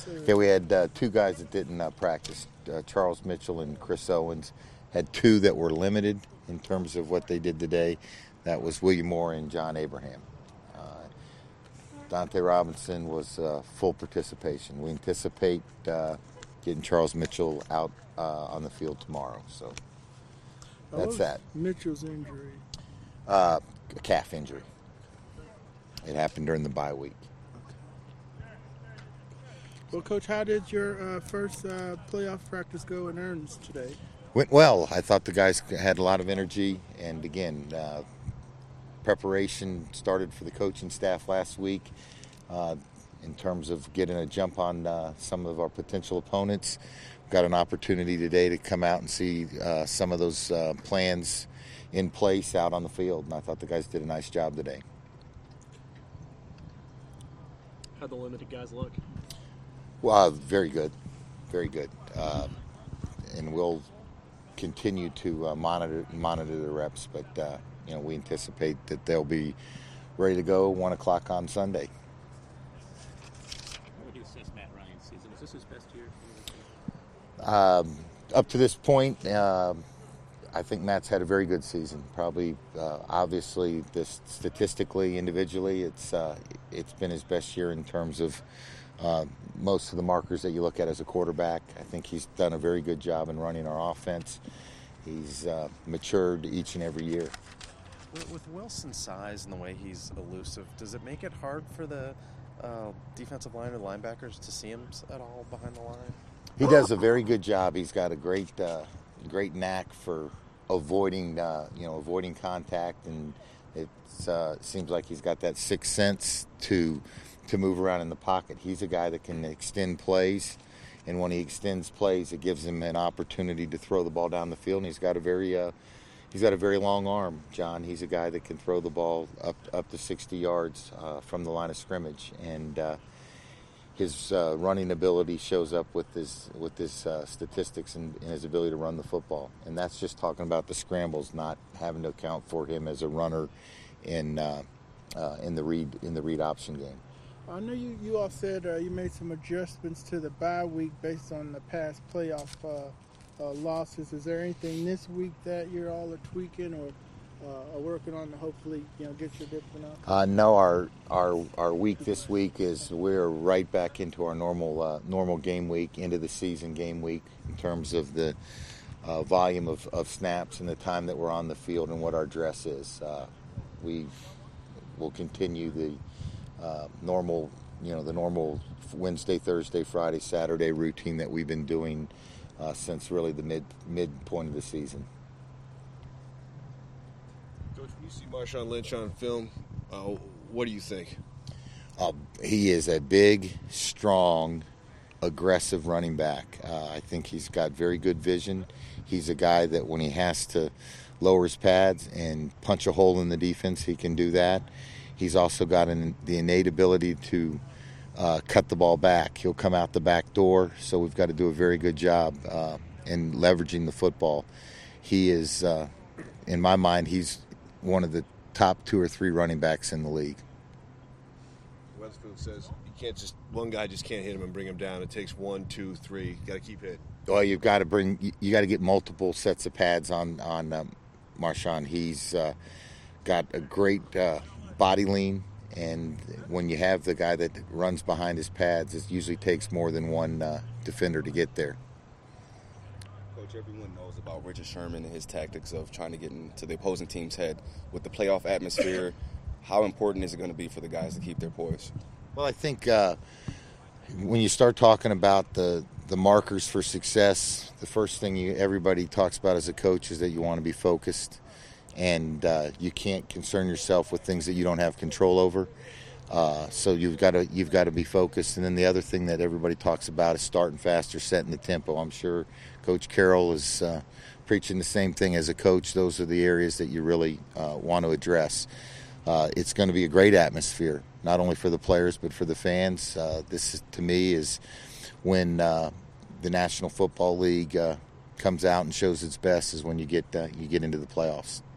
sir. Yeah, we had two guys that didn't practice. Charles Mitchell and Chris Owens had two that were limited in terms of what they did today. That was William Moore and John Abraham. Dante Robinson was full participation. We anticipate getting Charles Mitchell out on the field tomorrow. So that's that. Mitchell's injury? A calf injury. It happened during the bye week. Well, Coach, how did your first playoff practice go in earnest today? Went well. I thought the guys had a lot of energy, and again, preparation started for the coaching staff last week in terms of getting a jump on some of our potential opponents. Got an opportunity today to come out and see some of those plans in place out on the field, and I thought the guys did a nice job today. How'd the limited guys look? Well, very good, very good, and we'll continue to monitor the reps. But we anticipate that they'll be ready to go 1 o'clock on Sunday. How would you assess Matt Ryan's season? Was this his best year? Up to this point, I think Matt's had a very good season. Probably, obviously, statistically, individually, it's been his best year in terms of most of the markers that you look at as a quarterback. I think he's done a very good job in running our offense. He's matured each and every year. With Wilson's size and the way he's elusive, does it make it hard for the defensive line or linebackers to see him at all behind the line? He does a very good job. He's got a great knack for avoiding contact, and it seems like he's got that sixth sense to move around in the pocket. He's a guy that can extend plays, and when he extends plays, it gives him an opportunity to throw the ball down the field. And he's got a very long arm, John. He's a guy that can throw the ball up to 60 yards from the line of scrimmage, and his running ability shows up with his statistics and his ability to run the football. And that's just talking about the scrambles, not having to account for him as a runner in the read option game. I know you all said you made some adjustments to the bye week based on the past playoff losses. Is there anything this week that you're all are tweaking or are working on to hopefully get your different out? No, our week this week is we're right back into our normal game week, into the season game week in terms of the volume of snaps and the time that we're on the field and what our dress is. We will continue the normal Wednesday, Thursday, Friday, Saturday routine that we've been doing since really the midpoint of the season. Coach, when you see Marshawn Lynch on film, what do you think? He is a big, strong, aggressive running back. I think he's got very good vision. He's a guy that when he has to lower his pads and punch a hole in the defense, he can do that. He's also got the innate ability to cut the ball back. He'll come out the back door, so we've got to do a very good job in leveraging the football. He is, in my mind, he's one of the top 2 or 3 running backs in the league. Weatherspoon says one guy just can't hit him and bring him down. It takes 1, 2, 3. You got to keep hitting. Well, you got to get multiple sets of pads on Marshawn. He's got a great body lean, and when you have the guy that runs behind his pads, it usually takes more than one defender to get there. Coach, everyone knows about Richard Sherman and his tactics of trying to get into the opposing team's head. With the playoff atmosphere, how important is it going to be for the guys to keep their poise? Well, I think when you start talking about the markers for success, the first thing everybody talks about as a coach is that you want to be focused, and you can't concern yourself with things that you don't have control over. So you've got to be focused. And then the other thing that everybody talks about is starting faster, setting the tempo. I'm sure Coach Carroll is preaching the same thing as a coach. Those are the areas that you really want to address. It's going to be a great atmosphere, not only for the players but for the fans. This, to me, is when the National Football League comes out and shows its best, is when you get into the playoffs.